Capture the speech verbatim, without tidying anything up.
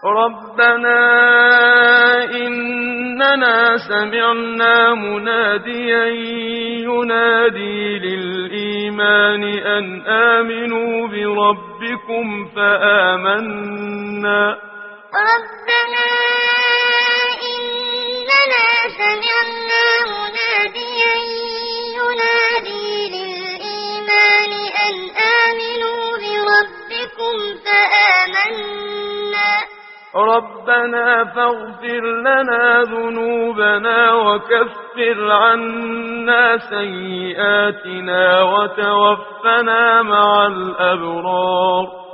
ربنا إننا سمعنا مناديا ينادي للإيمان أن آمنوا بربكم فآمنا ربنا إننا سمعنا مناديا ينادي للإيمان أن آمنوا بربكم فآمنا ربنا فاغفر لنا ذنوبنا وكفر عنا سيئاتنا وتوفنا مع الأبرار